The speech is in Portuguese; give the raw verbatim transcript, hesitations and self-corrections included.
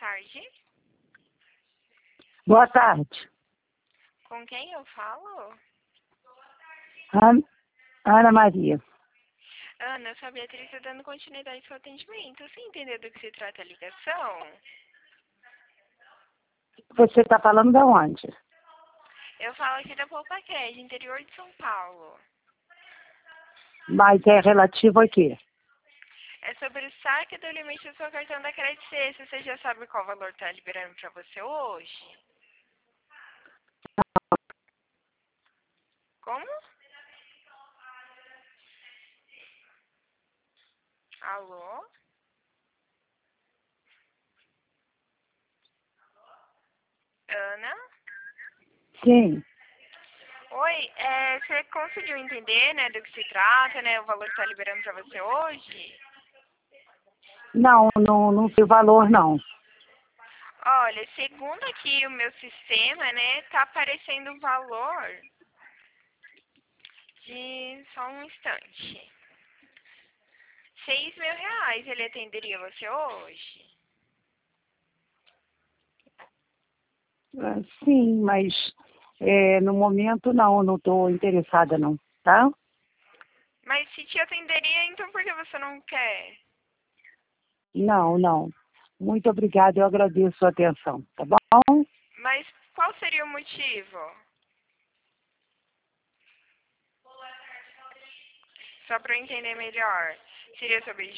tarde. Boa tarde. Com quem eu falo? Ana, Ana Maria. Ana, eu sou a Beatriz, estou dando continuidade ao seu atendimento. Você entendeu do que se trata a ligação? Você está falando de onde? Eu falo aqui da Poupaquete, interior de São Paulo. Mas é relativo a quê? É sobre o saque do limite do seu cartão da Credit Suisse. Você já sabe qual valor está liberando para você hoje? Como? Alô? Ana? Sim. Oi, é, você conseguiu entender, né, do que se trata, né, o valor que está liberando para você hoje? Não, não, não sei o valor, não. Olha, segundo aqui o meu sistema, né, tá aparecendo um valor de, só um instante, seis mil reais. Ele atenderia você hoje? Ah, sim, mas é, no momento não, não estou interessada, não, tá? Mas se te atenderia, então por que você não quer? Não, não. Muito obrigada, eu agradeço a sua atenção, tá bom? Mas qual seria o motivo? Só para eu entender melhor. Seria sobre